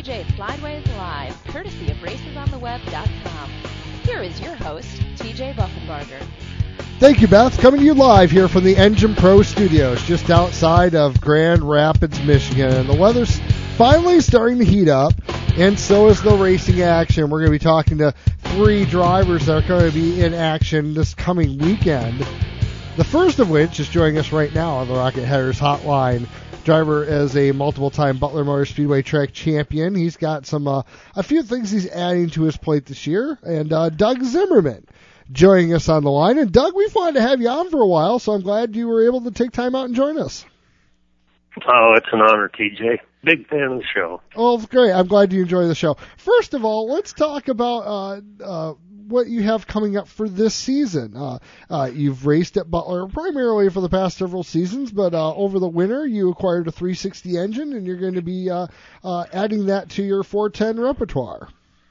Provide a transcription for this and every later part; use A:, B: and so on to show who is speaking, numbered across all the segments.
A: TJ Slideways Live, courtesy of RacersOnTheWeb.com. Here is your host, TJ Buffenbarger.
B: Thank you, Beth. Coming to you live here from the Engine Pro Studios, just outside of Grand Rapids, Michigan. And the weather's finally starting to heat up, and so is the racing action. We're going to be talking to three drivers that are going to be in action this coming weekend. The first of which is joining us right now on the Rocket Headers Hotline. Driver is a multiple-time Butler Motor Speedway track champion. He's got a few things he's adding to his plate this year. And Doug Zimmerman joining us on the line. And Doug, we've wanted to have you on for a while, so I'm glad you were able to take time out and join us.
C: Oh, it's an honor, TJ. Big fan of the show.
B: Oh, great. I'm glad you enjoy the show. First of all, let's talk about what you have coming up for this season. You've raced at Butler primarily for the past several seasons, but over the winter you acquired a 360 engine, and you're going to be adding that to your 410 repertoire.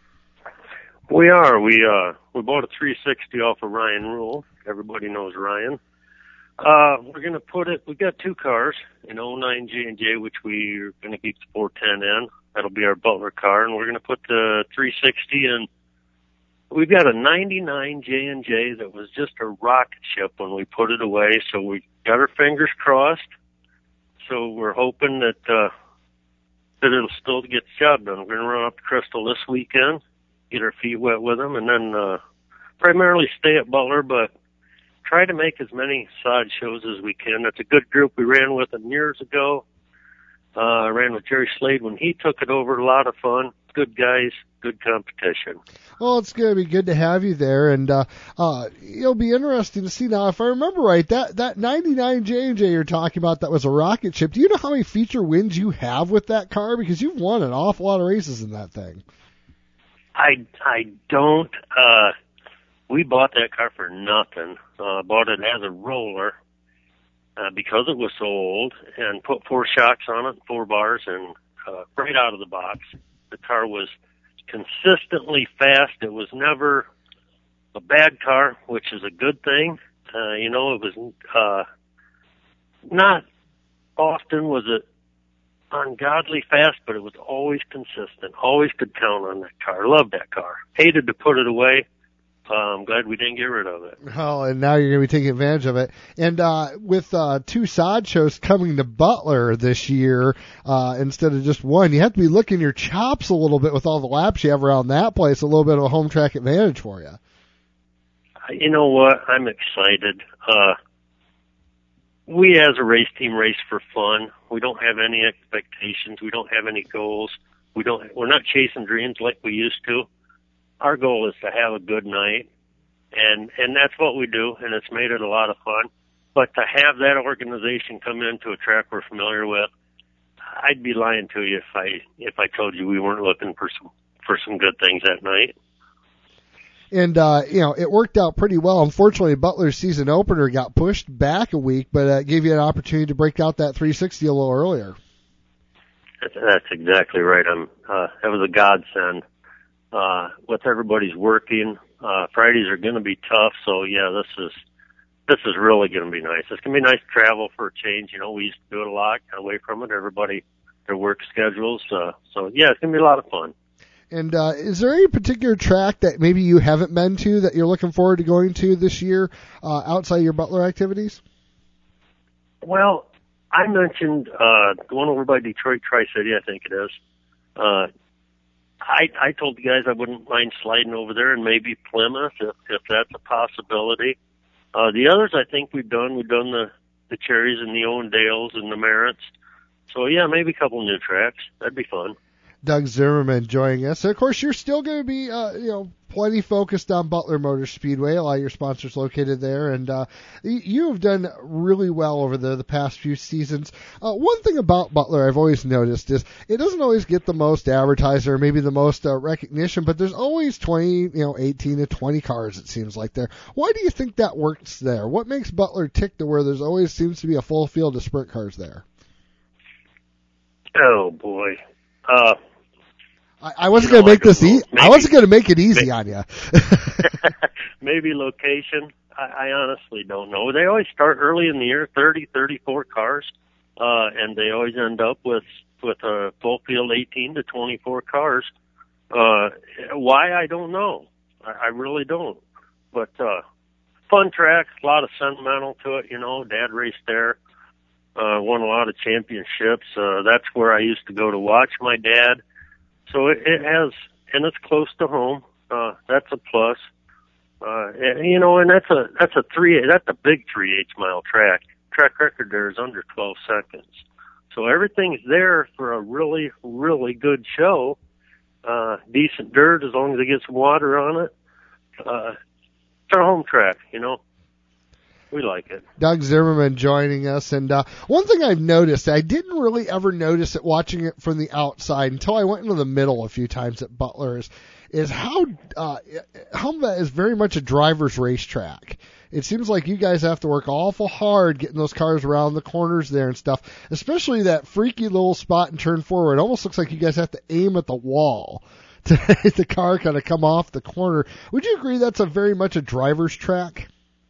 C: We are. We bought a 360 off of Ryan Rule. Everybody knows Ryan. We're going to put it, we got two cars, an 09 J&J, which we're going to keep the 410 in. That'll be our Butler car, and we're going to put the 360 in. We've got a 99 J&J that was just a rocket ship when we put it away, so we got our fingers crossed. So we're hoping that it'll still get the job done. We're going to run up to Crystal this weekend, get our feet wet with them, and then primarily stay at Butler, but try to make as many side shows as we can. It's a good group. We ran with them years ago. I ran with Jerry Slade when he took it over. A lot of fun. Good guys, good competition.
B: Well, it's going to be good to have you there, and it'll be interesting to see. Now, if I remember right, that 99 J&J you're talking about, that was a rocket ship. Do you know how many feature wins you have with that car? Because you've won an awful lot of races in that thing.
C: I don't. We bought that car for nothing. Bought it as a roller because it was so old, and put 4 shocks on it, 4 bars, and right out of the box. The car was consistently fast. It was never a bad car, which is a good thing. It was not often was it ungodly fast, but it was always consistent. Always could count on that car. Loved that car. Hated to put it away. I'm glad we didn't get rid of it.
B: Oh, and now you're going to be taking advantage of it. And with 2 sod shows coming to Butler this year instead of just one, you have to be licking your chops a little bit with all the laps you have around that place. A little bit of a home track advantage for you.
C: You know what? I'm excited. We as a race team race for fun. We don't have any expectations. We don't have any goals. We're not chasing dreams like we used to. Our goal is to have a good night, and that's what we do, and it's made it a lot of fun. But to have that organization come into a track we're familiar with, I'd be lying to you if I told you we weren't looking for some good things that night.
B: And it worked out pretty well. Unfortunately, Butler's season opener got pushed back a week, but it gave you an opportunity to break out that 360 a little earlier.
C: That's exactly right. That was a godsend. With everybody's working, Fridays are going to be tough. So yeah, this is really going to be nice. It's going to be nice to travel for a change. We used to do it a lot, got away from it. Everybody, their work schedules. So yeah, it's going to be a lot of fun.
B: And is there any particular track that maybe you haven't been to that you're looking forward to going to this year outside your Butler activities?
C: Well, I mentioned the one over by Detroit Tri-City, I think it is. I told the guys I wouldn't mind sliding over there and maybe Plymouth if that's a possibility. The others I think we've done. We've done the Cherries and the Owendales and the Merritts. So yeah, maybe a couple new tracks. That'd be fun.
B: Doug Zimmerman joining us. And of course, you're still going to be, plenty focused on Butler Motor Speedway. A lot of your sponsors located there, and you have done really well over the past few seasons. One thing about Butler I've always noticed is it doesn't always get the most advertising or maybe the most recognition, but there's always 18 to 20 cars, it seems like there. Why do you think that works there? What makes Butler tick to where there's always seems to be a full field of sprint cars there?
C: Oh boy.
B: I wasn't going to make this easy. I wasn't going to make it easy on you.
C: Maybe location. I honestly don't know. They always start early in the year, 30, 34 cars, and they always end up with with a full field 18 to 24 cars. Why, I don't know. I really don't. But fun track, a lot of sentimental to it, you know. Dad raced there, won a lot of championships. That's where I used to go to watch my dad. So it has, and it's close to home. That's a plus. You know, and that's a big 3/8 mile track. Track record there is under 12 seconds. So everything's there for a really, really good show. Decent dirt as long as they get some water on it. It's our home track, you know. We like it.
B: Doug Zimmerman joining us. And one thing I've noticed, I didn't really ever notice it watching it from the outside until I went into the middle a few times at Butler's, is how that is very much a driver's racetrack. It seems like you guys have to work awful hard getting those cars around the corners there and stuff, especially that freaky little spot in turn 4. It almost looks like you guys have to aim at the wall to hit the car kind of come off the corner. Would you agree that's very much a driver's track?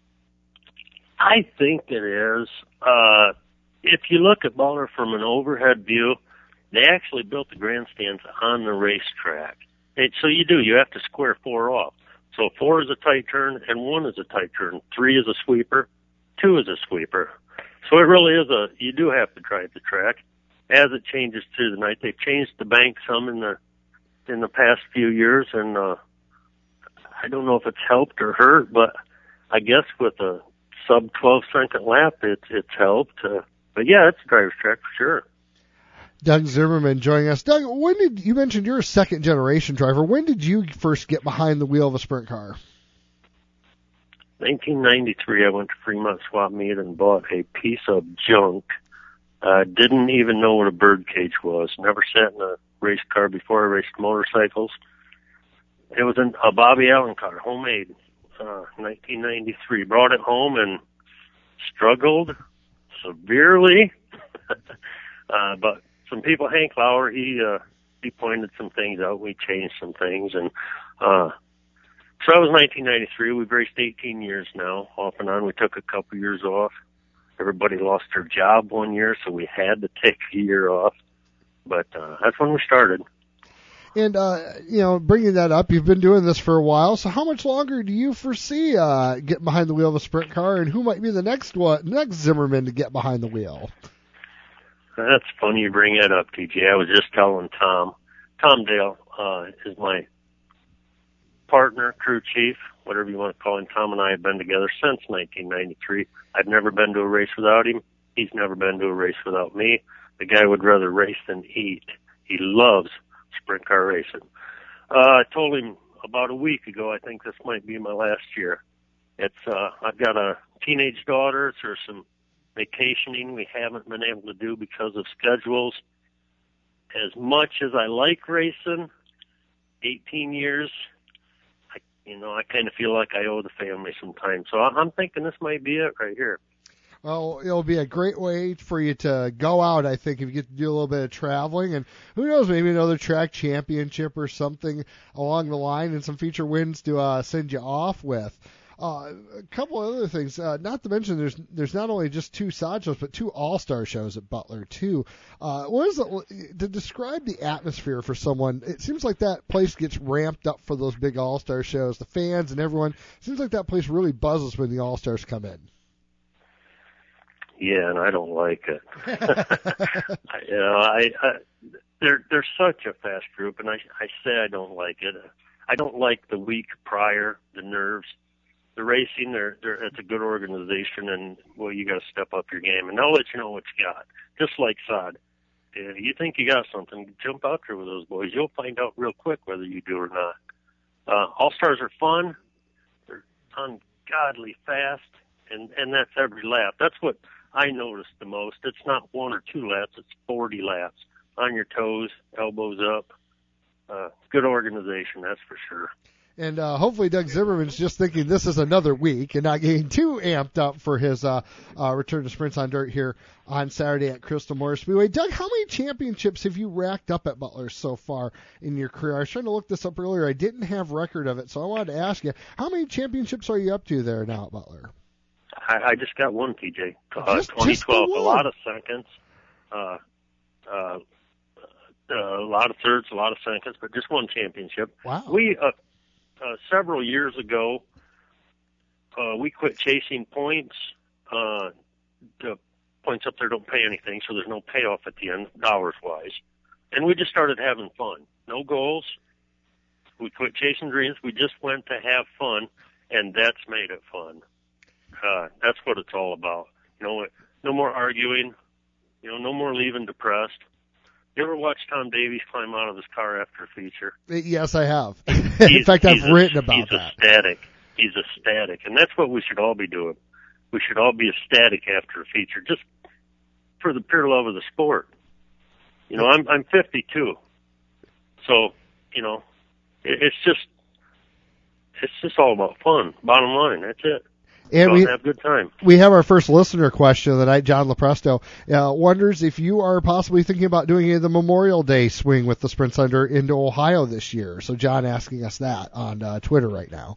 C: I think it is. If you look at Butler from an overhead view, they actually built the grandstands on the racetrack. So you have to square 4 off. So 4 is a tight turn and 1 is a tight turn. 3 is a sweeper, 2 is a sweeper. So it really is you do have to drive the track as it changes through the night. They've changed the bank some in the past few years, and I don't know if it's helped or hurt, but I guess with a sub 12-second lap, it's helped. But yeah, it's a driver's track for sure.
B: Doug Zimmerman joining us. Doug, you mentioned you're a second-generation driver. When did you first get behind the wheel of a sprint car?
C: 1993, I went to Fremont Swap Meet and bought a piece of junk. Didn't even know what a bird cage was. Never sat in a race car before. I raced motorcycles. It was a Bobby Allen car, homemade, 1993. Brought it home and struggled severely. But some people, Hank Lauer, he pointed some things out. We changed some things, and so that was 1993. We've raced 18 years now, off and on. We took a couple years off. Everybody lost their job one year, so we had to take a year off. But that's when we started.
B: And bringing that up, you've been doing this for a while. So how much longer do you foresee getting behind the wheel of a sprint car, and who might be the next Zimmerman to get behind the wheel?
C: That's funny you bring that up, TJ. I was just telling Tom Dale is my partner, crew chief, whatever you want to call him. Tom and I have been together since 1993. I've never been to a race without him. He's never been to a race without me. The guy would rather race than eat. He loves sprint car racing. I told him about a week ago, I think this might be my last year. I've got a teenage daughter. There's some vacationing we haven't been able to do because of schedules. As much as I like racing, 18 years, I kind of feel like I owe the family some time. So I'm thinking this might be it right here.
B: Well, it'll be a great way for you to go out, I think, if you get to do a little bit of traveling. And who knows, maybe another track championship or something along the line and some feature wins to send you off with. A couple of other things, not to mention there's not only just 2 side shows, but 2 all-star shows at Butler, too. What is it, to describe the atmosphere for someone, it seems like that place gets ramped up for those big all-star shows. The fans and everyone, it seems like that place really buzzes when the all-stars come in.
C: Yeah, and I don't like it. They're such a fast group, and I say I don't like it. I don't like the week prior, the nerves. The racing, it's a good organization, and, well, you got to step up your game, and they'll let you know what you got. Just like Sod. If you think you got something, jump out there with those boys. You'll find out real quick whether you do or not. All-Stars are fun. They're ungodly fast, and that's every lap. That's what I noticed the most. It's not 1 or 2 laps. It's 40 laps. On your toes, elbows up. Good organization, that's for sure.
B: And hopefully Doug Zimmerman's just thinking this is another week and not getting too amped up for his return to Sprints on Dirt here on Saturday at Crystal Moore Speedway. Doug, how many championships have you racked up at Butler so far in your career? I was trying to look this up earlier. I didn't have record of it, so I wanted to ask you, how many championships are you up to there now at Butler?
C: I just got one, TJ. 2012,
B: just
C: a lot of seconds. a lot of thirds, a lot of seconds, but just one championship.
B: Wow.
C: We several years ago, we quit chasing points. The points up there don't pay anything, so there's no payoff at the end, dollars-wise. And we just started having fun. No goals. We quit chasing dreams. We just went to have fun, and that's made it fun. That's what it's all about. You know, no more arguing. You know, no more leaving depressed. You ever watch Tom Davies climb out of his car after a feature?
B: Yes, I have. In fact, I've written about that.
C: He's ecstatic, and that's what we should all be doing. We should all be ecstatic after a feature, just for the pure love of the sport. You know, I'm 52, so you know, it's just all about fun. Bottom line, that's it.
B: And we
C: have a good time.
B: We have our first listener question of the night. John Lepresto wonders if you are possibly thinking about doing the Memorial Day swing with the Sprint Center into Ohio this year. So John asking us that on Twitter right now.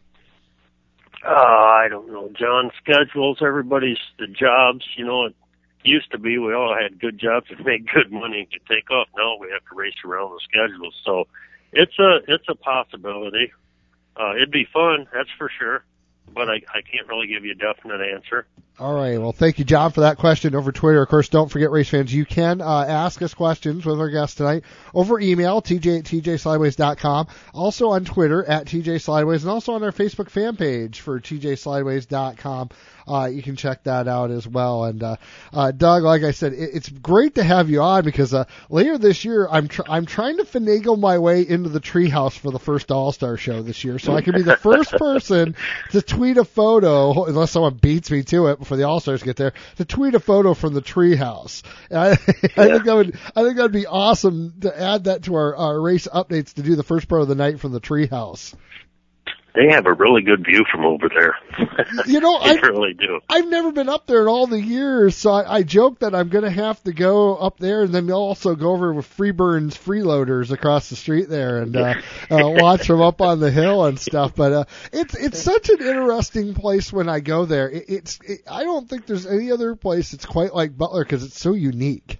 C: I don't know. John schedules everybody's the jobs. You know, it used to be we all had good jobs and made good money and could take off. Now we have to race around the schedules. So it's a possibility. It'd be fun, that's for sure. But I can't really give you a definite answer.
B: All right. Well, thank you, John, for that question over Twitter. Of course, don't forget, race fans, you can ask us questions with our guest tonight over email, tj@tjslideways.com, also on Twitter @tjslideways, and also on our Facebook fan page for tjslideways.com. You can check that out as well. And Doug, like I said, it's great to have you on because later this year I'm trying to finagle my way into the treehouse for the first All-Star show this year, so I can be the first person to tweet a photo, unless someone beats me to it before the All-Stars get there, to tweet a photo from the treehouse. I think that'd be awesome to add that to our race updates, to do the first part of the night from the treehouse.
C: They have a really good view from over there.
B: You know,
C: they really do.
B: I've never been up there in all the years, so I joke that I'm going to have to go up there and then also go over with Freeburn's freeloaders across the street there and watch them up on the hill and stuff. But it's such an interesting place when I go there. I don't think there's any other place that's quite like Butler because it's so unique.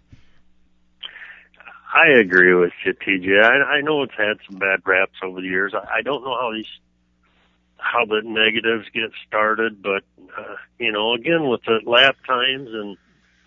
C: I agree with you, TJ. I know it's had some bad raps over the years. I don't know how the negatives get started, but you know, again with the lap times, and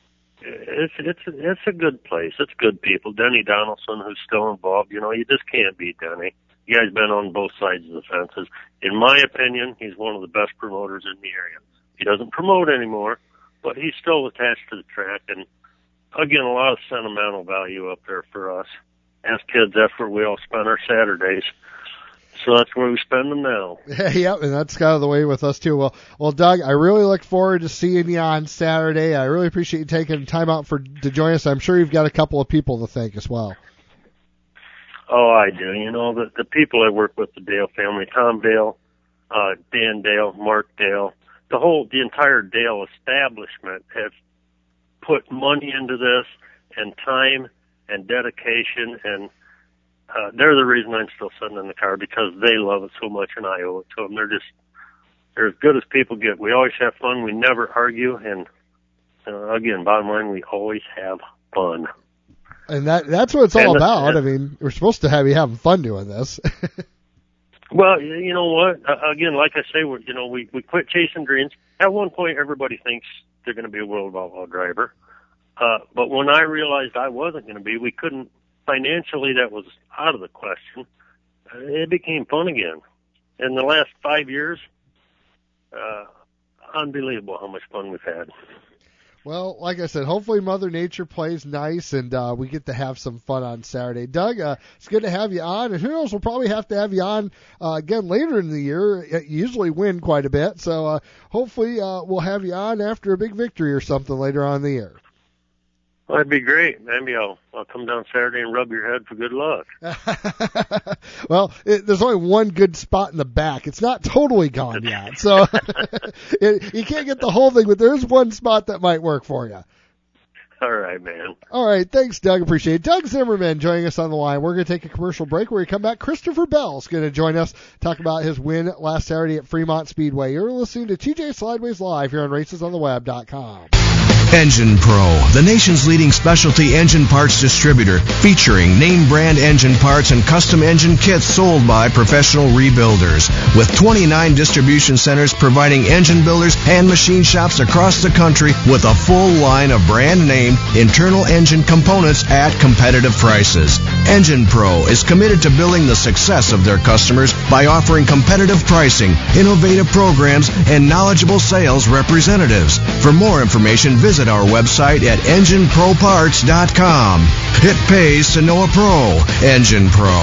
C: it's a good place. It's good people. Denny Donaldson, who's still involved, you know, you just can't beat Denny. You guys been on both sides of the fences. In my opinion, he's one of the best promoters in the area. He doesn't promote anymore, but he's still attached to the track, and again, a lot of sentimental value up there for us as kids. That's where we all spend our Saturdays. So that's where we spend them now.
B: Yep, and that's kind of the way with us too. Well, Doug, I really look forward to seeing you on Saturday. I really appreciate you taking time out to join us. I'm sure you've got a couple of people to thank as well.
C: Oh, I do. You know, the people I work with, the Dale family, Tom Dale, Dan Dale, Mark Dale, the entire Dale establishment have put money into this and time and dedication, and they're the reason I'm still sitting in the car, because they love it so much and I owe it to them. They're as good as people get. We always have fun. We never argue. And again, bottom line, we always have fun. And
B: that's what it's all about. I mean, we're supposed to have you having fun doing this.
C: Well, you know what? Again, like I say, we quit chasing dreams. At one point, everybody thinks they're going to be a world outlaw driver. But when I realized I wasn't going to be, we couldn't. Financially, that was out of the question. It became fun again. In the last 5 years, unbelievable how much fun we've had.
B: Well, like I said, hopefully Mother Nature plays nice and we get to have some fun on Saturday. Doug, it's good to have you on. And who knows, we'll probably have to have you on again later in the year. You usually win quite a bit. So hopefully we'll have you on after a big victory or something later on in the year.
C: Well, that'd be great. Maybe I'll come down Saturday and rub your head for good luck.
B: Well, there's only one good spot in the back. It's not totally gone yet. So you can't get the whole thing, but there's one spot that might work for you.
C: All right, man.
B: All right. Thanks, Doug. Appreciate it. Doug Zimmerman joining us on the line. We're going to take a commercial break. When we come back, Christopher Bell's going to join us, talk about his win last Saturday at Fremont Speedway. You're listening to TJ Slideways Live here on RacesOnTheWeb.com.
D: Engine Pro, the nation's leading specialty engine parts distributor, featuring name brand engine parts and custom engine kits sold by professional rebuilders. With 29 distribution centers providing engine builders and machine shops across the country with a full line of brand name internal engine components at competitive prices. Engine Pro is committed to building the success of their customers by offering competitive pricing, innovative programs, and knowledgeable sales representatives. For more information, visit our website at EngineProParts.com. It pays to know a pro. Engine Pro.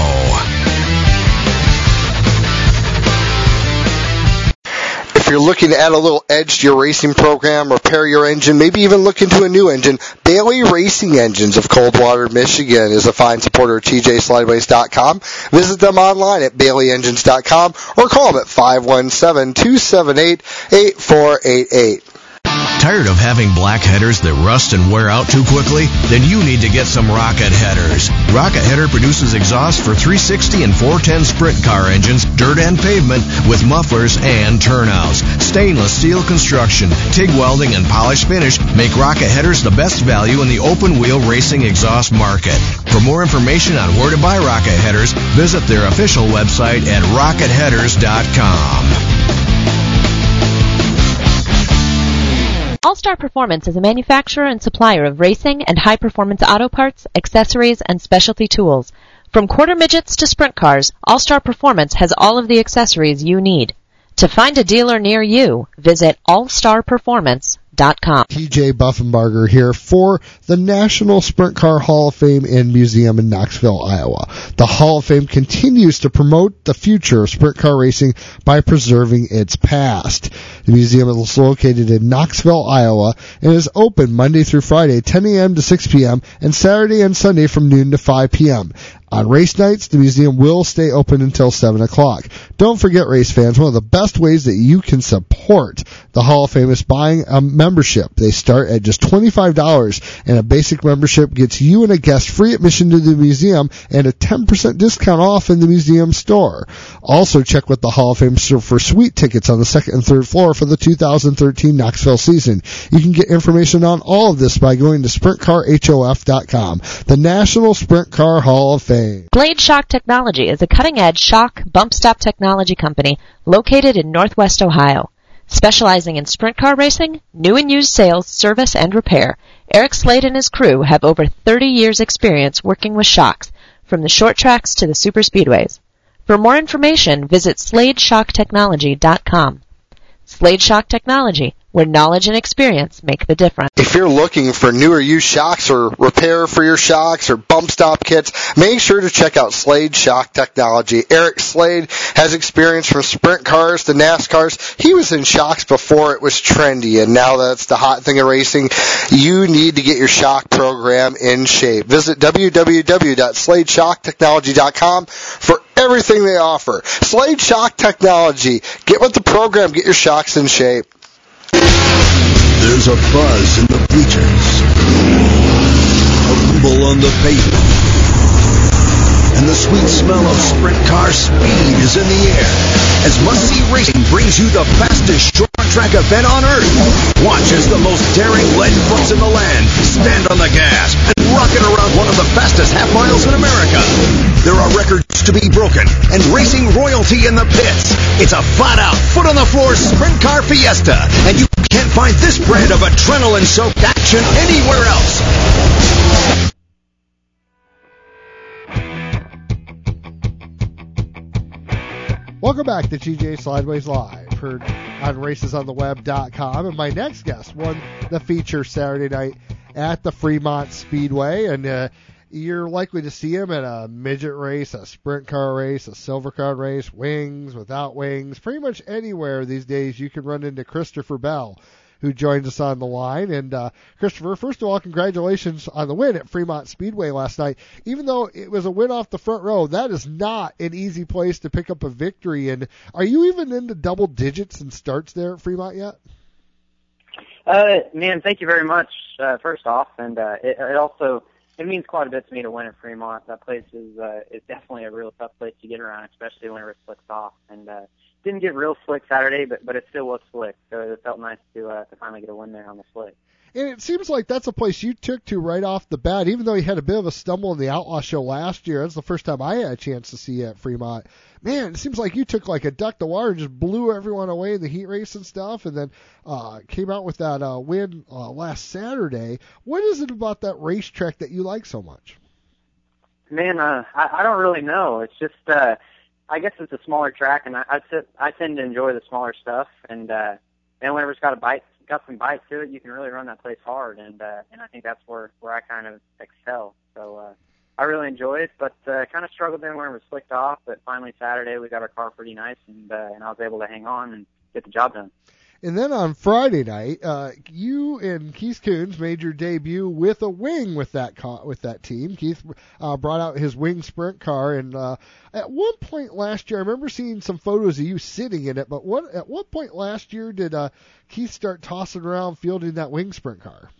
B: If you're looking to add a little edge to your racing program, repair your engine, maybe even look into a new engine, Bailey Racing Engines of Coldwater, Michigan is a fine supporter of TJSlideways.com. Visit them online at BaileyEngines.com or call them at 517-278-8488.
D: Tired of having black headers that rust and wear out too quickly? Then you need to get some Rocket Headers. Rocket Header produces exhaust for 360 and 410 sprint car engines, dirt and pavement, with mufflers and turnouts. Stainless steel construction, TIG welding, and polished finish make Rocket Headers the best value in the open-wheel racing exhaust market. For more information on where to buy Rocket Headers, visit their official website at RocketHeaders.com.
A: All-Star Performance is a manufacturer and supplier of racing and high-performance auto parts, accessories, and specialty tools. From quarter midgets to sprint cars, All-Star Performance has all of the accessories you need. To find a dealer near you, visit allstarperformance.com.
B: TJ Buffenbarger here for the National Sprint Car Hall of Fame and Museum in Knoxville, Iowa. The Hall of Fame continues to promote the future of sprint car racing by preserving its past. The museum is located in Knoxville, Iowa, and is open Monday through Friday, 10 a.m. to 6 p.m., and Saturday and Sunday from noon to 5 p.m. On race nights, the museum will stay open until 7 o'clock. Don't forget, race fans, one of the best ways that you can support the Hall of Fame is buying a membership. They start at just $25, and a basic membership gets you and a guest free admission to the museum and a 10% discount off in the museum store. Also, check with the Hall of Fame for sweet tickets on the second and third floor for the 2013 Knoxville season. You can get information on all of this by going to SprintCarHof.com, the National Sprint Car Hall of Fame.
A: Blade Shock Technology is a cutting-edge shock bump stop technology company located in Northwest Ohio. Specializing in sprint car racing, new and used sales, service, and repair, Eric Slade and his crew have over 30 years' experience working with shocks, from the short tracks to the super speedways. For more information, visit SladeShockTechnology.com. Slade Shock Technology, where knowledge and experience make the difference.
B: If you're looking for new or used shocks or repair for your shocks or bump stop kits, make sure to check out Slade Shock Technology. Eric Slade has experience from sprint cars to NASCARs. He was in shocks before it was trendy, and now that's the hot thing of racing. You need to get your shock program in shape. Visit www.sladeshocktechnology.com for everything they offer. Slade Shock Technology. Get with the program. Get your shocks in shape.
E: There's a buzz in the bleachers, a rumble on the pavement, and the sweet smell of sprint car speed is in the air as Muncie Racing brings you the fastest short track event on earth. Watch as the most daring lead bumps in the land stand on the gas and rocket around one of the fastest half miles in America. There are records to be broken and racing royalty in the pits. It's a flat-out, foot-on-the-floor sprint car fiesta, and you can't find this brand of adrenaline-soaked action anywhere else.
B: Welcome back to TJ Slideways Live, heard on RacesOnTheWeb.com. And my next guest won the feature Saturday night at the Fremont Speedway, and you're likely to see him at a midget race, a sprint car race, a silver card race, wings, without wings, pretty much anywhere these days you can run into Christopher Bell, who joins us on the line. And Christopher, first of all, congratulations on the win at Fremont Speedway last night. Even though it was a win off the front row, that is not an easy place to pick up a victory. And are you even into double digits in starts there at Fremont yet?
F: Man, thank you very much, first off. And it means quite a bit to me to win at Fremont. That place is definitely a real tough place to get around, especially when it slicks off. And didn't get real slick Saturday, but it still was slick. So it felt nice to finally get a win there on the slick.
B: And it seems like that's a place you took to right off the bat, even though you had a bit of a stumble in the Outlaw Show last year. That's the first time I had a chance to see you at Fremont. Man, it seems like you took like a duck to water and just blew everyone away in the heat race and stuff, and then came out with that win last Saturday. What is it about that racetrack that you like so much?
F: Man, I don't really know. It's just, I guess it's a smaller track, and I tend to enjoy the smaller stuff, and whenever it's got some bite to it, you can really run that place hard, and I think that's where I kind of excel. So I really enjoy it, but kind of struggled then when it was slicked off. But finally Saturday we got our car pretty nice, and I was able to hang on and get the job done.
B: And then on Friday night, you and Keith Kunz made your debut with a wing with that team. Keith brought out his wing sprint car, and at one point last year, I remember seeing some photos of you sitting in it. But at what point last year did Keith start tossing around fielding that wing sprint car?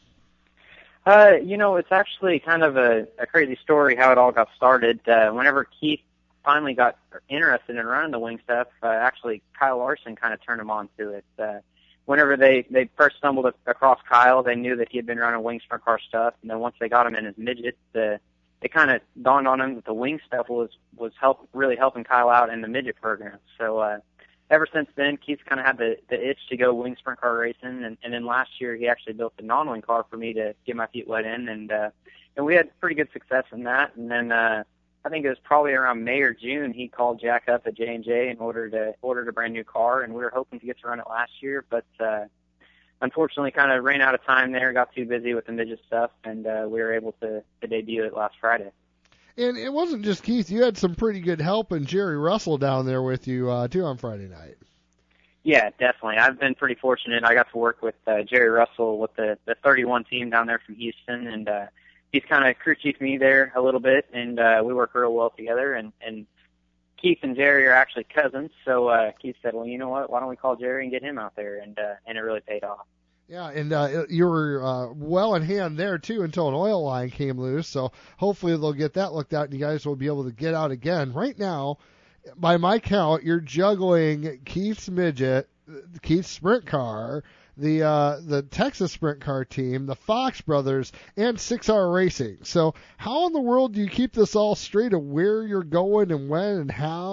F: It's actually kind of a crazy story how it all got started. Whenever Keith finally got interested in running the wing stuff, actually Kyle Larson kind of turned him on to it. Whenever they first stumbled across Kyle, they knew that he had been running wing sprint car stuff, and then once they got him in his midget, it kind of dawned on him that the wing stuff was really helping Kyle out in the midget program. So ever since then, Keith's kind of had the itch to go wing sprint car racing, and then last year he actually built a non-wing car for me to get my feet wet in, and we had pretty good success in that. And then I think it was probably around May or June, he called Jack up at J&J and ordered a brand new car, and we were hoping to get to run it last year, but unfortunately kind of ran out of time there, got too busy with the midget stuff, and we were able to debut it last Friday.
B: And it wasn't just Keith. You had some pretty good help, and Jerry Russell down there with you, too, on Friday night.
F: Yeah, definitely. I've been pretty fortunate. I got to work with Jerry Russell with the 31 team down there from Houston, and he's kind of crew chief me there a little bit, and we work real well together. And Keith and Jerry are actually cousins, so Keith said, well, you know what, why don't we call Jerry and get him out there, and it really paid off.
B: Yeah, and you were well in hand there, too, until an oil line came loose, so hopefully they'll get that looked at, and you guys will be able to get out again. Right now, by my count, you're juggling Keith's midget, Keith's sprint car, the Texas sprint car team, the Fox brothers, and 6R Racing. So how in the world do you keep this all straight of where you're going and when and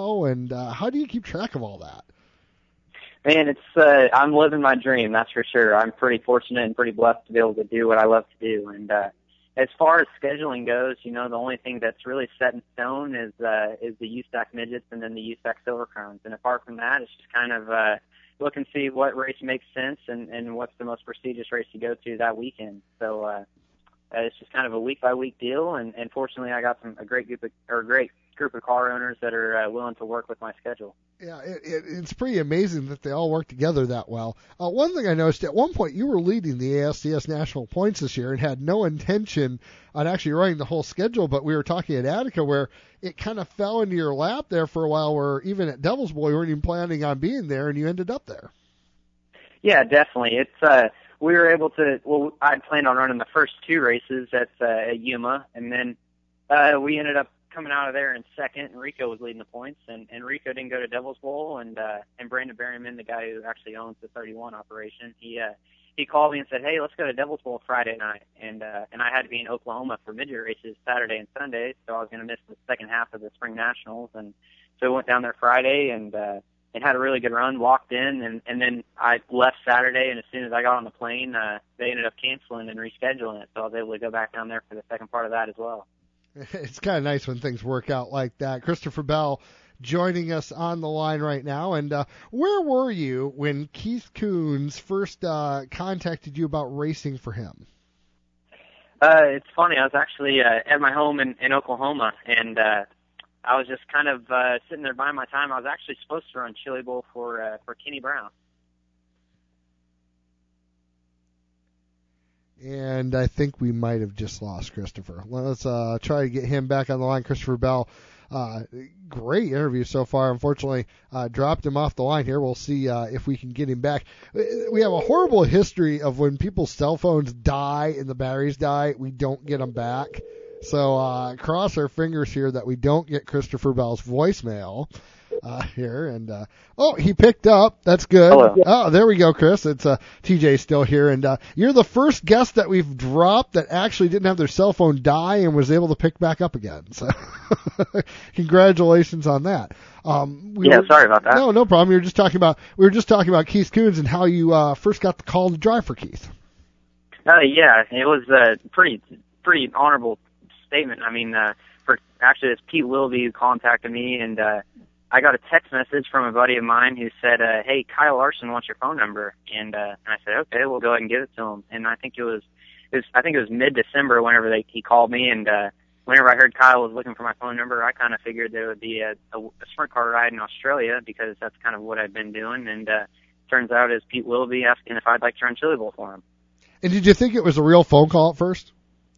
B: how do you keep track of all that?
F: Man, it's I'm living my dream, that's for sure. I'm pretty fortunate and pretty blessed to be able to do what I love to do. And as far as scheduling goes, the only thing that's really set in stone is the USAC midgets and then the USAC Silver Crowns. And apart from that, it's just kind of look and see what race makes sense and what's the most prestigious race to go to that weekend. So it's just kind of a week-by-week deal, and fortunately I got a great group of car owners that are willing to work with my schedule.
B: Yeah, it's pretty amazing that they all work together that well. One thing I noticed, at one point you were leading the ASCS National Points this year and had no intention on actually running the whole schedule, but we were talking at Attica where it kind of fell into your lap there for a while, where even at Devil's Bowl you weren't even planning on being there, and you ended up there.
F: Yeah, definitely. It's we were able to, I planned on running the first two races at Yuma, and then we ended up coming out of there in second, and Rico was leading the points, and Rico didn't go to Devil's Bowl, and Brandon Berryman, the guy who actually owns the 31 operation, he called me and said, hey, let's go to Devil's Bowl Friday night, and I had to be in Oklahoma for midget races Saturday and Sunday, so I was going to miss the second half of the Spring Nationals, and so we went down there Friday and had a really good run, walked in, and then I left Saturday, and as soon as I got on the plane, they ended up canceling and rescheduling it, so I was able to go back down there for the second part of that as well.
B: It's kind of nice when things work out like that. Christopher Bell joining us on the line right now. And where were you when Keith Kunz first contacted you about racing for him?
F: It's funny. I was actually at my home in Oklahoma, and I was just kind of sitting there buying my time. I was actually supposed to run Chili Bowl for Kenny Brown.
B: And I think we might have just lost Christopher. Let's try to get him back on the line. Christopher Bell, great interview so far. Unfortunately, dropped him off the line here. We'll see if we can get him back. We have a horrible history of when people's cell phones die and the batteries die, we don't get them back. So cross our fingers here that we don't get Christopher Bell's voicemail here. And he picked up. That's good.
F: Hello.
B: Oh, there we go, Chris. It's TJ still here, and you're the first guest that we've dropped that actually didn't have their cell phone die and was able to pick back up again. So congratulations on that.
F: Sorry about that.
B: No problem. We were just talking about Keith Coons and how you first got the call to drive for Keith.
F: Yeah, it was a pretty honorable statement. I mean, it's Pete Willoughby who contacted me, and I got a text message from a buddy of mine who said, "Hey, Kyle Larson wants your phone number," and I said, "Okay, we'll go ahead and give it to him." And I think it was mid-December whenever he called me, and whenever I heard Kyle was looking for my phone number, I kind of figured there would be a sprint car ride in Australia because that's kind of what I'd been doing, and turns out it's Pete Willoughby asking if I'd like to run Chili Bowl for him.
B: And did you think it was a real phone call at first?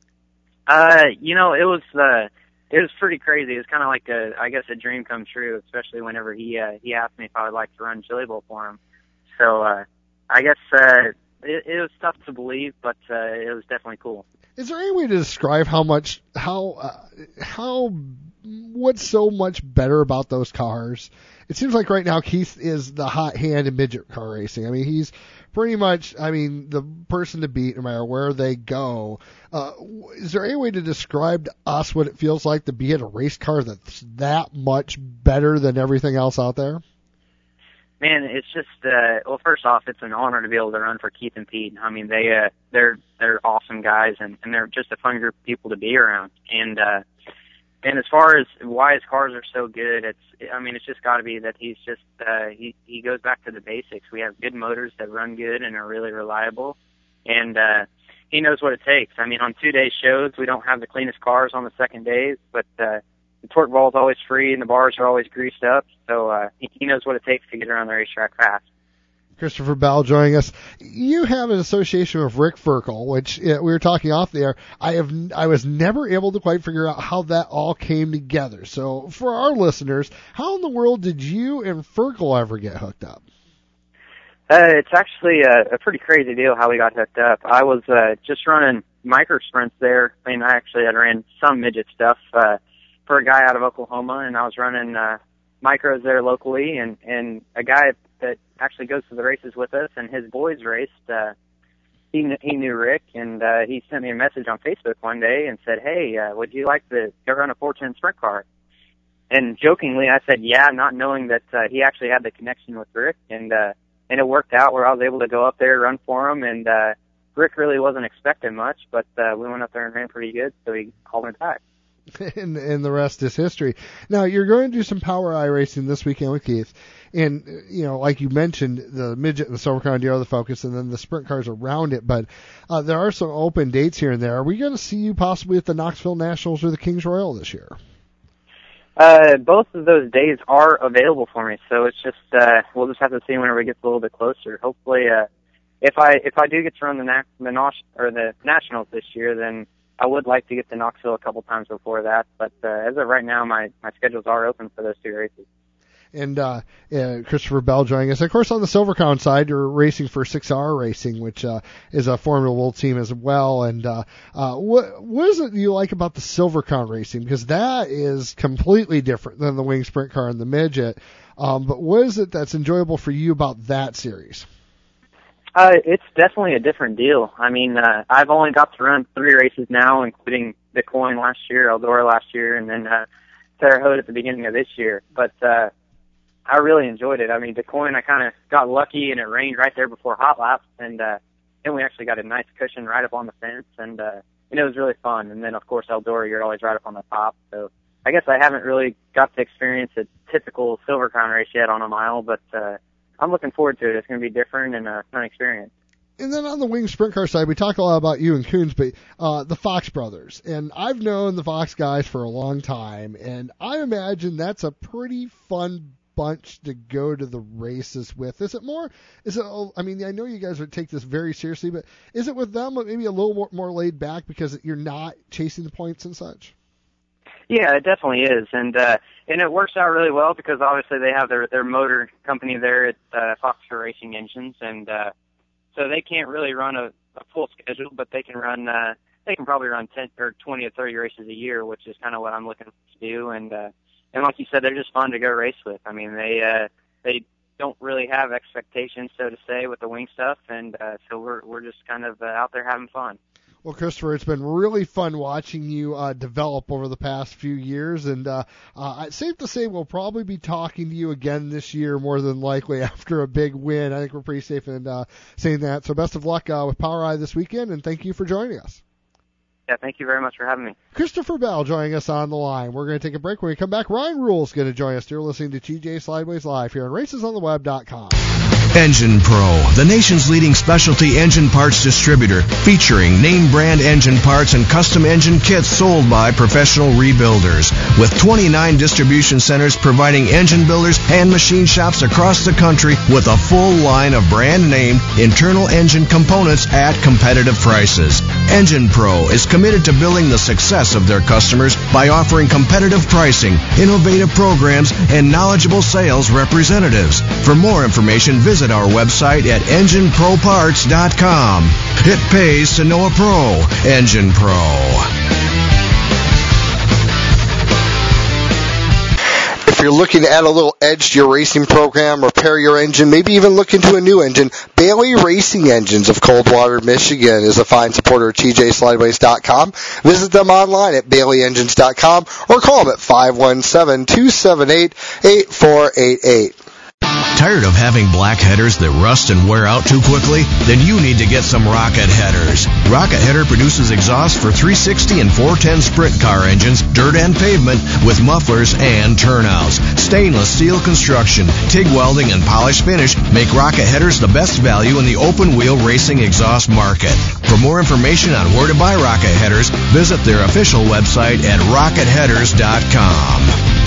F: It was pretty crazy. It was kind of like a dream come true, especially whenever he asked me if I would like to run Chili Bowl for him. So I guess it was tough to believe, but it was definitely cool.
B: Is there any way to describe what's so much better about those cars? It seems like right now Keith is the hot hand in midget car racing. I mean, he's pretty much, the person to beat no matter where they go. Is there any way to describe to us what it feels like to be in a race car that's that much better than everything else out there?
F: Man, it's just first off, it's an honor to be able to run for Keith and Pete. I mean, they're awesome guys, and they're just a fun group of people to be around. And as far as why his cars are so good, it's just got to be that he's just he goes back to the basics. We have good motors that run good and are really reliable, and he knows what it takes. I mean, on 2-day shows, we don't have the cleanest cars on the second days, but the torque ball is always free and the bars are always greased up, so he knows what it takes to get around the racetrack fast.
B: Christopher Bell joining us. You have an association with Rick Ferkel, which we were talking off the air. I was never able to quite figure out how that all came together. So for our listeners, how in the world did you and Ferkel ever get hooked up?
F: It's actually a pretty crazy deal how we got hooked up. I was just running micro sprints there. I mean, I had ran some midget stuff for a guy out of Oklahoma, and I was running micros there locally, and a guy that actually goes to the races with us, and his boys raced. He knew Rick, and he sent me a message on Facebook one day and said, "Hey, would you like to go run a 410 sprint car?" And jokingly, I said, "Yeah," not knowing that he actually had the connection with Rick, and it worked out where I was able to go up there, run for him, and Rick really wasn't expecting much, but we went up there and ran pretty good, so he called me back.
B: And the rest is history. Now, you're going to do some Power I racing this weekend with Keith. And, like you mentioned, the midget and the Silver Crown Deer are the focus, and then the sprint cars around it. But there are some open dates here and there. Are we going to see you possibly at the Knoxville Nationals or the Kings Royal this year?
F: Both of those days are available for me, so it's just we'll just have to see whenever it gets a little bit closer. Hopefully, if I do get to run the Nationals this year, then I would like to get to Knoxville a couple times before that, but as of right now, my schedules are open for those two races.
B: And Christopher Bell joining us. Of course, on the Silver Crown side, you're racing for 6R Racing, which is a formidable team as well. And what is it you like about the Silver Crown Racing? Because that is completely different than the wing sprint car and the midget. But what is it that's enjoyable for you about that series?
F: It's definitely a different deal. I mean, I've only got to run 3 races now, including the Coin last year, Eldora last year, and then Terre Haute at the beginning of this year. But I really enjoyed it. I mean, the Coin, I kind of got lucky, and it rained right there before hot laps, and then we actually got a nice cushion right up on the fence, and it was really fun. And then, of course, Eldora, you're always right up on the top. So I guess I haven't really got to experience a typical Silver Crown race yet on a mile, but I'm looking forward to it. It's going to be different and a fun experience.
B: And then on the wing sprint car side, we talk a lot about you and Coons, but the Fox brothers. And I've known the Fox guys for a long time, and I imagine that's a pretty fun bunch to go to the races with. I mean, I know you guys would take this very seriously, but is it with them maybe a little more laid back because you're not chasing the points and such?
F: Yeah, it definitely is, and it works out really well because obviously they have their motor company there at Fox for Racing Engines, and so they can't really run a full schedule, but they can run they can probably run 10 or 20 or 30 races a year, which is kind of what I'm looking to do. And like you said, they're just fun to go race with. I mean, they don't really have expectations, so to say, with the wing stuff, and so we're just kind of out there having fun.
B: Well, Christopher, it's been really fun watching you develop over the past few years, and safe to say we'll probably be talking to you again this year, more than likely after a big win. I think we're pretty safe in saying that. So best of luck with POWRi this weekend, and thank you for joining us.
F: Yeah, thank you very much for having me.
B: Christopher Bell joining us on the line. We're going to take a break. When we come back, Ryan Rule is going to join us. You're listening to TJ Slideways Live here on RacesOnTheWeb.com.
D: Engine Pro, the nation's leading specialty engine parts distributor, featuring name brand engine parts and custom engine kits sold by professional rebuilders. With 29 distribution centers providing engine builders and machine shops across the country with a full line of brand name internal engine components at competitive prices. Engine Pro is committed to building the success of their customers by offering competitive pricing, innovative programs, and knowledgeable sales representatives. For more information, visit our website at EngineProParts.com. It pays to know a pro. Engine Pro.
G: If you're looking to add a little edge to your racing program, repair your engine, maybe even look into a new engine, Bailey Racing Engines of Coldwater, Michigan is a fine supporter of TJSlideways.com. Visit them online at BaileyEngines.com or call them at 517-278-8488.
D: Tired of having black headers that rust and wear out too quickly? Then you need to get some Rocket Headers. Rocket Header produces exhaust for 360 and 410 sprint car engines, dirt and pavement, with mufflers and turnouts. Stainless steel construction, TIG welding, and polished finish make Rocket Headers the best value in the open-wheel racing exhaust market. For more information on where to buy Rocket Headers, visit their official website at RocketHeaders.com.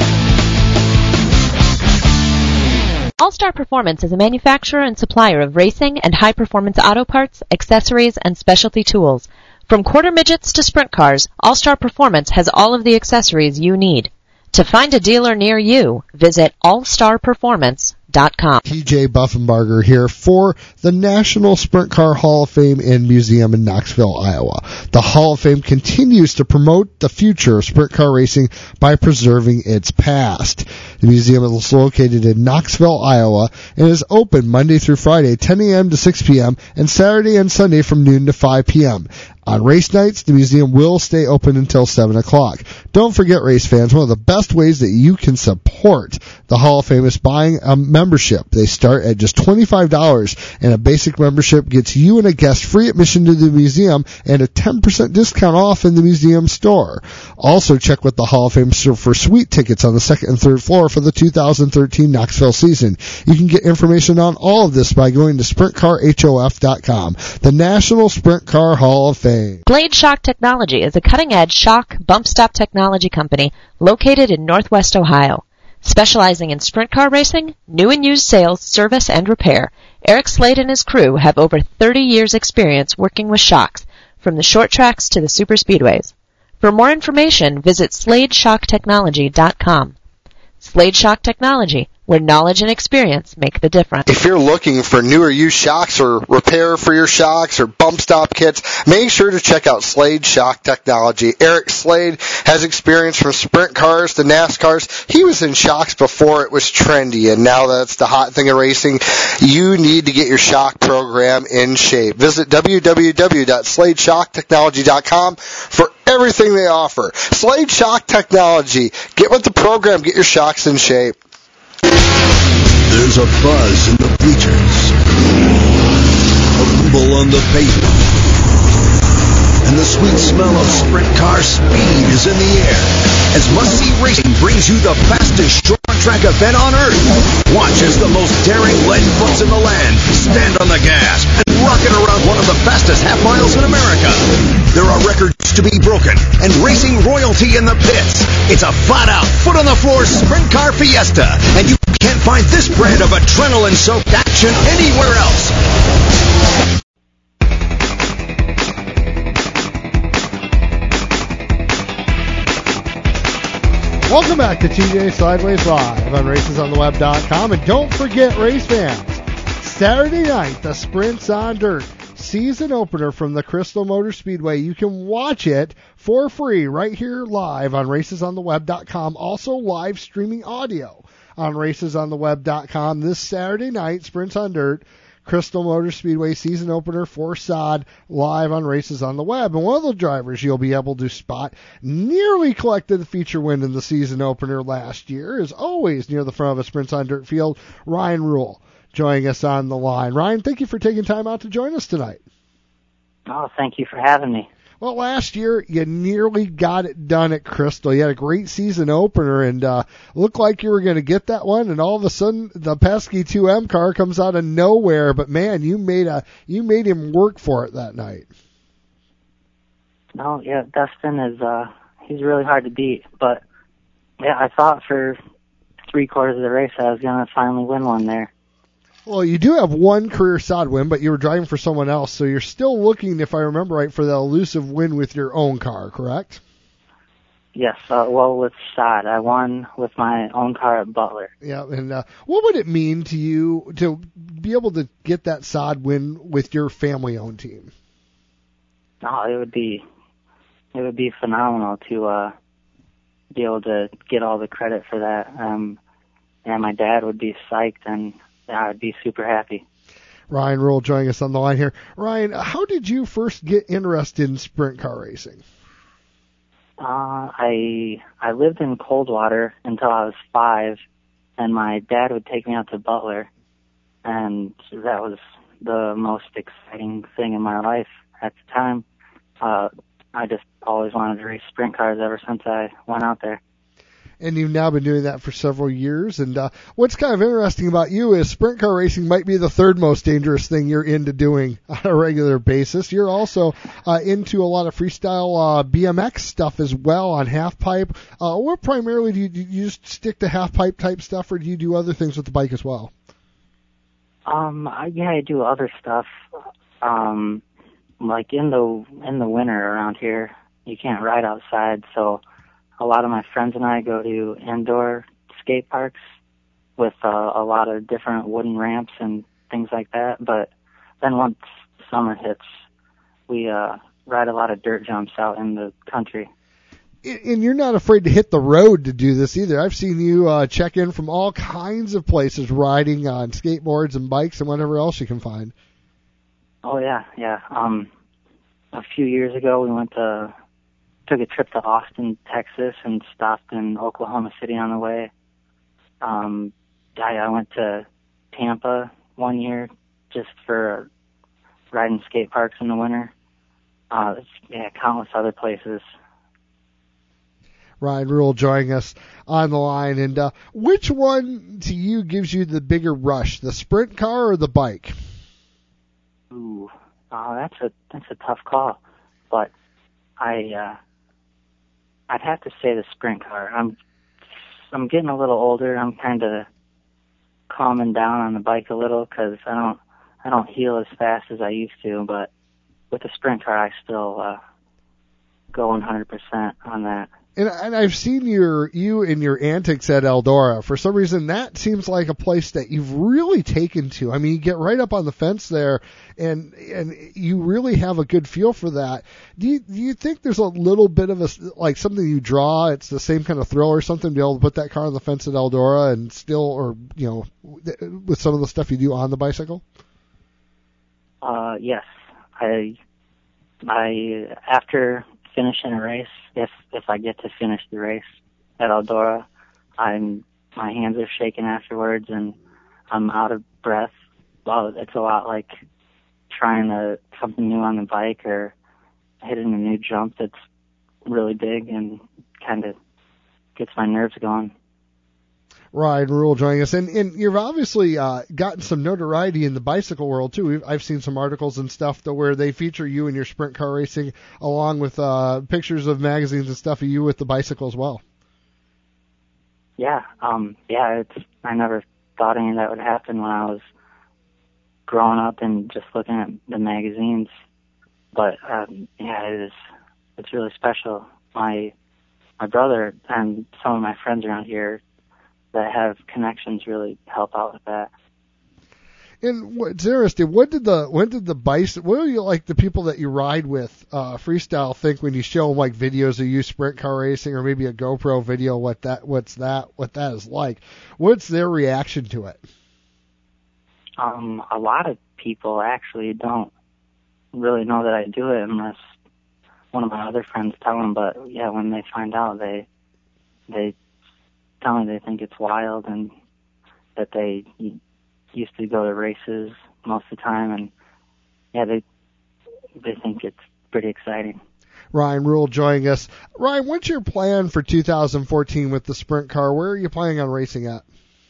A: All-Star Performance is a manufacturer and supplier of racing and high-performance auto parts, accessories, and specialty tools. From quarter midgets to sprint cars, All-Star Performance has all of the accessories you need. To find a dealer near you, visit allstarperformance.com.
B: TJ Buffenbarger here for the National Sprint Car Hall of Fame and Museum in Knoxville, Iowa. The Hall of Fame continues to promote the future of sprint car racing by preserving its past. The museum is located in Knoxville, Iowa, and is open Monday through Friday, 10 a.m. to 6 p.m., and Saturday and Sunday from noon to 5 p.m. On race nights, the museum will stay open until 7 o'clock. Don't forget, race fans, one of the best ways that you can support the Hall of Fame is buying a membership. They start at just $25, and a basic membership gets you and a guest free admission to the museum and a 10% discount off in the museum store. Also, check with the Hall of Fame for sweet tickets on the second and third floor for the 2013 Knoxville season. You can get information on all of this by going to SprintCarHof.com, the National Sprint Car Hall of Fame.
A: Blade Shock Technology is a cutting-edge shock bump stop technology company located in Northwest Ohio. Specializing in sprint car racing, new and used sales, service, and repair, Eric Slade and his crew have over 30 years' experience working with shocks, from the short tracks to the super speedways. For more information, visit SladeShockTechnology.com. Slade Shock Technology, where knowledge and experience make the difference.
G: If you're looking for new or used shocks or repair for your shocks or bump stop kits, make sure to check out Slade Shock Technology. Eric Slade has experience from sprint cars to NASCARs. He was in shocks before it was trendy, and now that's the hot thing in racing. You need to get your shock program in shape. Visit www.sladeshocktechnology.com for everything they offer. Slade Shock Technology. Get with the program. Get your shocks in shape.
E: There's a buzz in the bleachers, a rumble on the pavement, and the sweet smell of sprint car speed is in the air as must-see racing brings you the fastest short-track event on Earth. Watch as the most daring lead foot's in the land stand on the gas and rocket around one of the fastest half miles in America. There are records to be broken and racing royalty in the pits. It's a flat-out, foot-on-the-floor sprint car fiesta, and you can't find this brand of adrenaline-soaked action anywhere else.
B: Welcome back to TJ Sideways Live on RacesOnTheWeb.com. And don't forget, race fans, Saturday night, the Sprints on Dirt. season opener from the Crystal Motor Speedway. You can watch it for free right here live on racesontheweb.com. Also live streaming audio on racesontheweb.com this Saturday night, Sprints on Dirt. Crystal Motor Speedway season opener for SOD live on Races on the Web. And one of the drivers you'll be able to spot nearly collected a feature win in the season opener last year, is always near the front of a Sprints on Dirt field, Ryan Rule, joining us on the line. Ryan, thank you for taking time out to join us tonight.
H: Oh, thank you for having me.
B: Well, last year you nearly got it done at Crystal. You had a great season opener and looked like you were going to get that one, and all of a sudden the pesky 2M car comes out of nowhere. But man, you made him work for it that night.
H: No, yeah, Dustin is he's really hard to beat. But yeah, I thought for 3/4 of the race I was going to finally win one there.
B: Well, you do have one career SOD win, but you were driving for someone else, so you're still looking, if I remember right, for the elusive win with your own car, correct?
H: Yes, well, with SOD, I won with my own car at Butler.
B: Yeah, and what would it mean to you to be able to get that SOD win with your family-owned team?
H: Oh, it would be phenomenal to be able to get all the credit for that. And my dad would be psyched, and I'd be super happy.
B: Ryan Rule joining us on the line here. Ryan, how did you first get interested in sprint car racing?
H: I lived in Coldwater until I was 5, and my dad would take me out to Butler, and that was the most exciting thing in my life at the time. I just always wanted to race sprint cars ever since I went out there.
B: And you've now been doing that for several years. And what's kind of interesting about you is sprint car racing might be the third most dangerous thing you're into doing on a regular basis. You're also into a lot of freestyle BMX stuff as well on half pipe. What primarily do you just stick to half pipe type stuff, or do you do other things with the bike as well?
H: I do other stuff. Like in the winter around here, you can't ride outside, so a lot of my friends and I go to indoor skate parks with a lot of different wooden ramps and things like that. But then once summer hits, we ride a lot of dirt jumps out in the country.
B: And you're not afraid to hit the road to do this either. I've seen you check in from all kinds of places riding on skateboards and bikes and whatever else you can find.
H: Oh, yeah. A few years ago, we took a trip to Austin, Texas, and stopped in Oklahoma City on the way. I went to Tampa one year just for riding skate parks in the winter. Countless other places.
B: Ryan Rule joining us on the line. And which one to you gives you the bigger rush, the sprint car or the bike?
H: Ooh, that's a tough call, but I'd have to say the sprint car. I'm getting a little older. I'm kind of calming down on the bike a little because I don't heal as fast as I used to. But with the sprint car, I still go 100% on that.
B: And I've seen you and your antics at Eldora. For some reason, that seems like a place that you've really taken to. I mean, you get right up on the fence there, and you really have a good feel for that. Do you think there's a little bit of something you draw? It's the same kind of thrill or something to be able to put that car on the fence at Eldora and still, or with some of the stuff you do on the bicycle?
H: Yes, I after finishing a race, if I get to finish the race at Eldora, my hands are shaking afterwards and I'm out of breath. Well, it's a lot like trying something new on the bike or hitting a new jump that's really big and kind of gets my nerves going.
B: Ryan Rule joining us, and you've obviously gotten some notoriety in the bicycle world too. I've seen some articles and stuff where they feature you in your sprint car racing, along with pictures of magazines and stuff of you with the bicycle as well.
H: Yeah, I never thought any of that would happen when I was growing up and just looking at the magazines. But it's really special. My brother and some of my friends around here that have connections really help out with that.
B: And what's interesting, when did the bison, what do you like the people that you ride with, freestyle think when you show them like videos of you sprint car racing or maybe a GoPro video, what that is like? What's their reaction to it?
H: A lot of people actually don't really know that I do it unless one of my other friends tell them. But yeah, when they find out, they tell me they think it's wild and that they used to go to races most of the time, and yeah, they think it's pretty exciting.
B: Ryan Rule joining us. Ryan, what's your plan for 2014 with the sprint car? Where are you planning on racing at?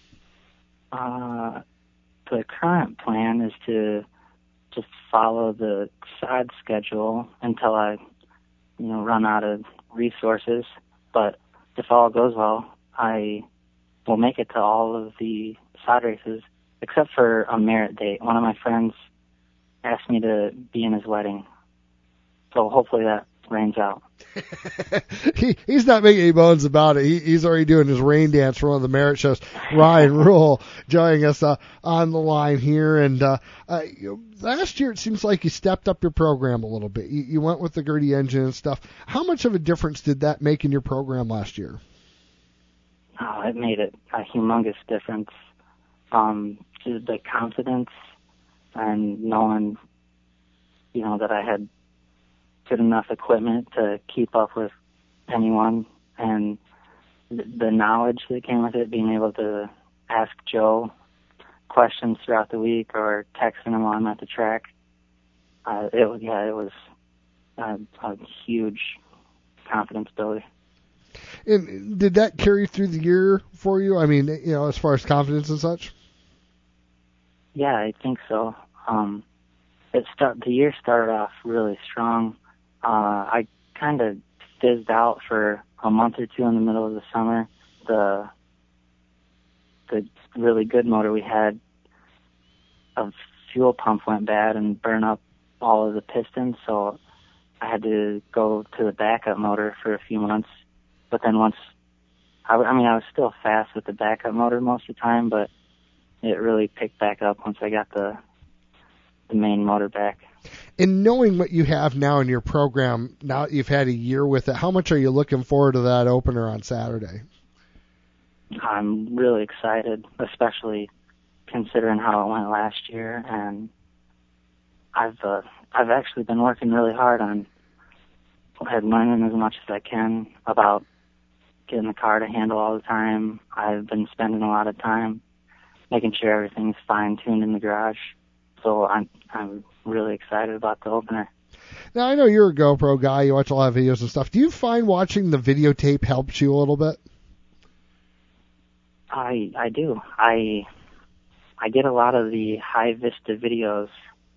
H: The current plan is to just follow the side schedule until I, run out of resources. But if all goes well, I will make it to all of the side races, except for a merit date. One of my friends asked me to be in his wedding, so hopefully that rains out.
B: He's not making any bones about it. He's already doing his rain dance for one of the merit shows. Ryan Rule joining us on the line here. And last year it seems like you stepped up your program a little bit. You went with the Gertie engine and stuff. How much of a difference did that make in your program last year?
H: Oh, it made a humongous difference. Just the confidence and knowing, that I had good enough equipment to keep up with anyone, and the knowledge that came with it, being able to ask Joe questions throughout the week or texting him while I'm at the track. It was a huge confidence builder.
B: And did that carry through the year for you? I mean, as far as confidence and such?
H: Yeah, I think so. The year started off really strong. I kind of fizzed out for a month or two in the middle of the summer. The really good motor we had, a fuel pump went bad and burned up all of the pistons, so I had to go to the backup motor for a few months. But then once, I was still fast with the backup motor most of the time, but it really picked back up once I got the main motor back.
B: And knowing what you have now in your program, now that you've had a year with it, how much are you looking forward to that opener on Saturday?
H: I'm really excited, especially considering how it went last year, and I've actually been working really hard on learning as much as I can about getting the car to handle all the time. I've been spending a lot of time making sure everything's fine-tuned in the garage, so I'm really excited about the opener.
B: Now, I know you're a GoPro guy. You watch a lot of videos and stuff. Do you find watching the videotape helps you a little bit?
H: I do. I get a lot of the high vista videos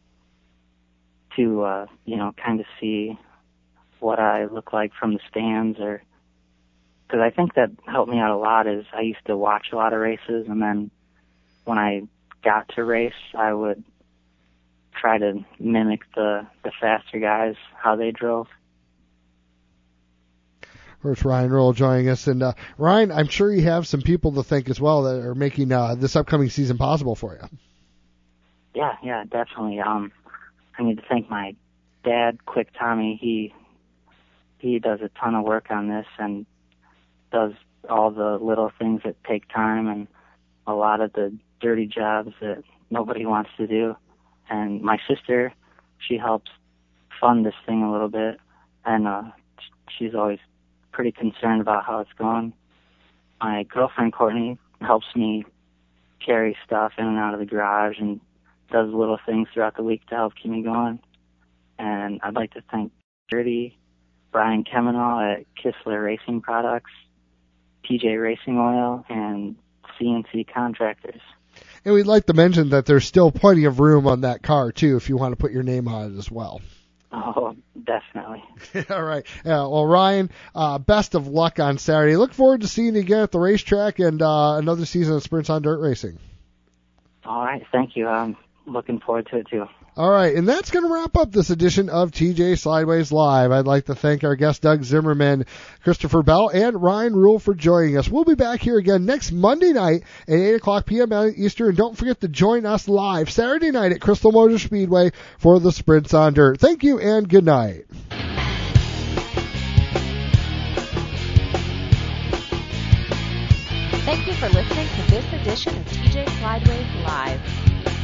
H: to, kind of see what I look like from the stands, or because I think that helped me out a lot. Is I used to watch a lot of races, and then when I got to race, I would try to mimic the faster guys, how they drove.
B: Of course, Ryan Rule joining us. And Ryan, I'm sure you have some people to thank as well that are making this upcoming season possible for you.
H: Yeah, definitely. I need to thank my dad, Quick Tommy. He does a ton of work on this and does all the little things that take time and a lot of the dirty jobs that nobody wants to do. And my sister, she helps fund this thing a little bit, and she's always pretty concerned about how it's going. My girlfriend, Courtney, helps me carry stuff in and out of the garage and does little things throughout the week to help keep me going. And I'd like to thank Gertie, Brian Kemenall at Kistler Racing Products, PJ Racing Oil, and CNC Contractors.
B: And we'd like to mention that there's still plenty of room on that car, too, if you want to put your name on it as well.
H: Oh, definitely.
B: All right. Well, Ryan, best of luck on Saturday. Look forward to seeing you again at the racetrack and another season of Sprints on Dirt Racing.
H: All right. Thank you. I'm looking forward to it, too.
B: All right, and that's going to wrap up this edition of TJ Slideways Live. I'd like to thank our guests Doug Zimmerman, Christopher Bell, and Ryan Rule for joining us. We'll be back here again next Monday night at 8 o'clock p.m. Eastern. And don't forget to join us live Saturday night at Crystal Motor Speedway for the Sprints on Dirt. Thank you and good night.
A: Thank you for listening to this edition of TJ Slideways Live.